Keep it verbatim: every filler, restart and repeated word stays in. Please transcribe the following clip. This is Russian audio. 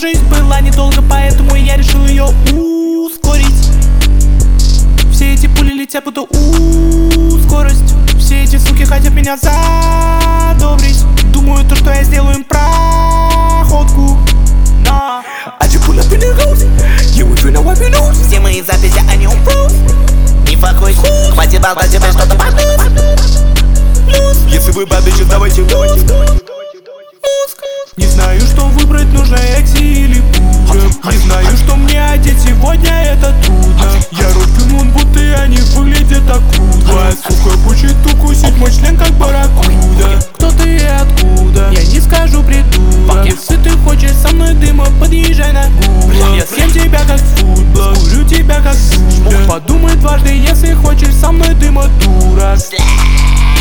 жизнь была недолго, поэтому я решил ее ускорить. Все эти пули летят, будто у скорость. Все эти суки хотят меня задобрить. Думаю, то, что я сделаю им проходку. Но все мои записи, они умрут. Не факуй, хватит болтать, тебе что-то подуть. Если вы бабичи, давайте мозг. Не знаю, что выбрать, нужно экси или пудра. Не знаю, что мне одеть, сегодня это трудно. Я руки мун, будто они выглядят так круто. Сука, хочет укусить мой член, как барракуда. Кто ты и откуда? Я не скажу, придурок. Если ты хочешь со мной дыма, подъезжай на гуглах. Я съем тебя как футбол, курю тебя как дура. Подумай дважды, если хочешь со мной дыма, дурак.